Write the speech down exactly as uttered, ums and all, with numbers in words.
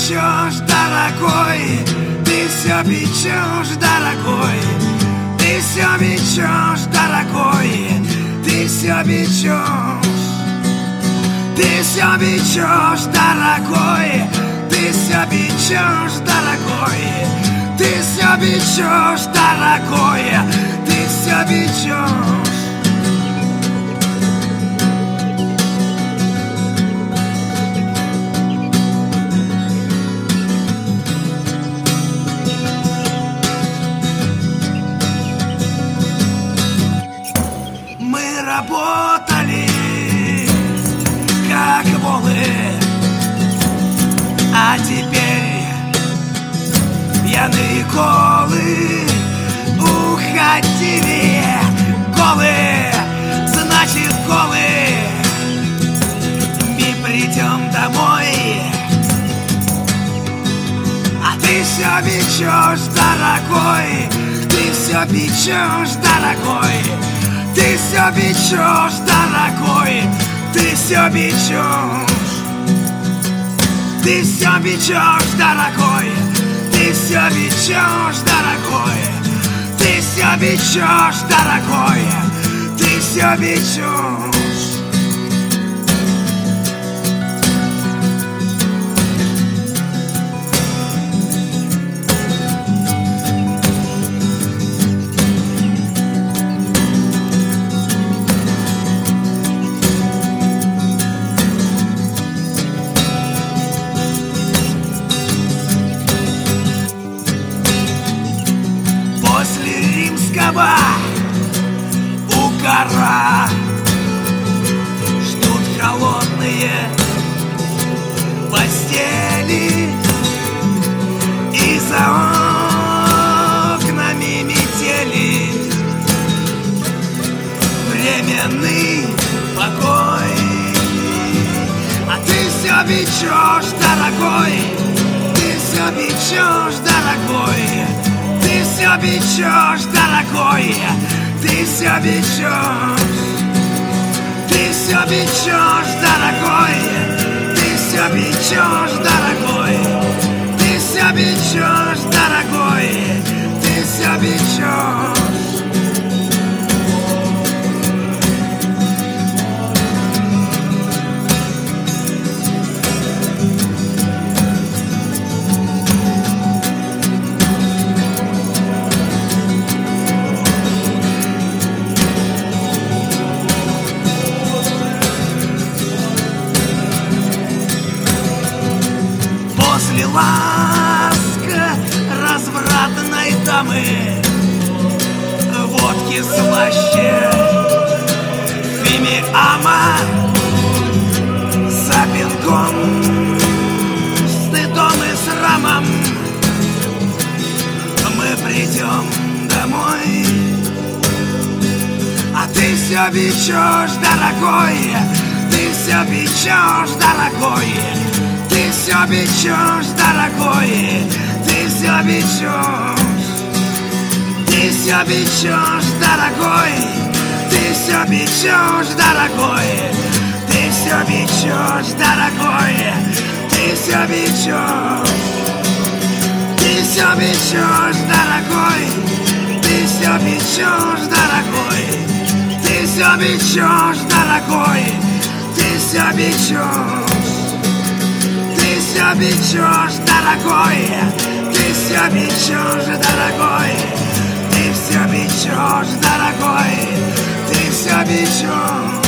печешь, дорогой, ты все печешь, дорогой, ты все печешь, дорогой, ты все печешь, ты все печешь, дорогой, ты все печешь, дорогой, ты все печешь, дорогой, ты все печешь. Работали, как волы, а теперь пьяные колы уходили, голы, значит голы. Мы придем домой, а ты все печешь, дорогой, ты все печешь, дорогой. Ты все печешь, дорогой, ты все печешь, ты все печешь, дорогой, ты все печешь, дорогой, ты все печешь, дорогой, ты все печешь. Угара ждут холодные постели, и за окнами метели. Временный покой, а ты все печешь, дорогой, ты все печешь, дорогой, ты все печешь, дорогой, ты все печешь, ты все печешь, дорогой, ты все печешь, дорогой, ты все печешь, дорогой, ты все печешь. После ласка развратной дамы, водки слаще фимиама, за пинком, стыдом и срамом мы придем домой, а ты все печешь, дорогой, ты все печешь, дорогой, ты все печешь, дорогой, ты все печешь, ты все печешь, дорогой, ты все печешь, дорогой, ты все печешь, дорогой, ты все печешь, ты все печешь, дорогой, ты все печешь, дорогой, ты все печешь, дорогой, ты все печешь. Ты все печешь, дорогой, ты все печешь, дорогой, ты все печешь, дорогой, ты все печешь.